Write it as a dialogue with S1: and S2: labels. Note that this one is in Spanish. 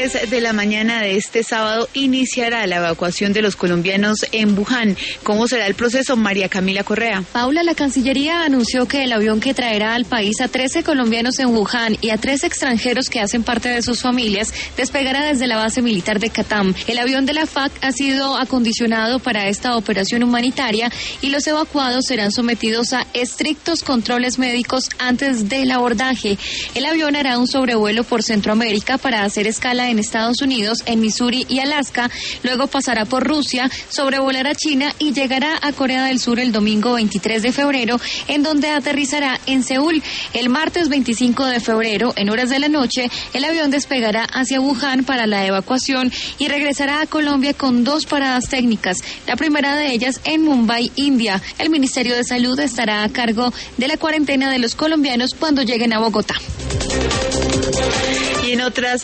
S1: 10 de la mañana de este sábado iniciará la evacuación de los colombianos en Wuhan. ¿Cómo será el proceso, María Camila Correa?
S2: Paula, la Cancillería anunció que el avión que traerá al país a 13 colombianos en Wuhan y a 3 extranjeros que hacen parte de sus familias despegará desde la base militar de Catam. El avión de la FAC ha sido acondicionado para esta operación humanitaria y los evacuados serán sometidos a estrictos controles médicos antes del abordaje. El avión hará un sobrevuelo por Centroamérica para hacer escala en Estados Unidos, en Missouri y Alaska, luego pasará por Rusia, sobrevolará China y llegará a Corea del Sur el domingo 23 de febrero, en donde aterrizará en Seúl. El martes 25 de febrero, en horas de la noche, el avión despegará hacia Wuhan para la evacuación y regresará a Colombia con 2 paradas técnicas, la primera de ellas en Mumbai, India. El Ministerio de Salud estará a cargo de la cuarentena de los colombianos cuando lleguen a Bogotá.
S1: Y en otras